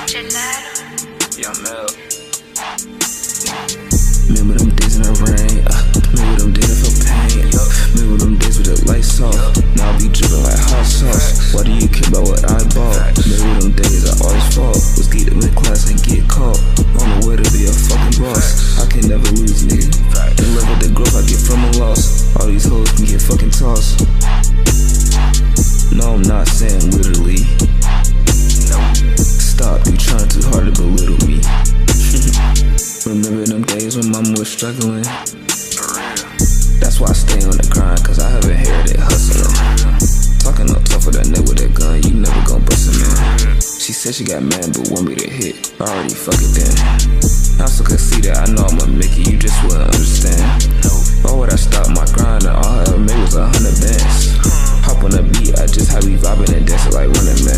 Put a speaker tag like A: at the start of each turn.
A: Yeah, I'm out. Remember them days in the rain, remember them days I felt pain, remember them days with the lights off, now I be dripping like hot sauce. Why do you care about what I bought? Remember them days I always fall, was get up in class and get caught, on the way to be a fucking boss. I can never lose, nigga, in love with the growth I get from a loss. All these hoes can get fucking tossed. No, I'm not saying literally. Stop, you trying too hard to belittle me. Remember them days when mama was struggling? That's why I stay on the grind, cause I haven't heard it hustling. Talking up tough with that nigga with that gun, you never gon' bust him in. She said she got mad but want me to hit, I already fuck it then. I still could see that, I know I'ma make it, you just wouldn't understand. Why would I stop my grind and all I ever made was 100 bands? Hop on the beat, I just have me vibing and dancing like running man.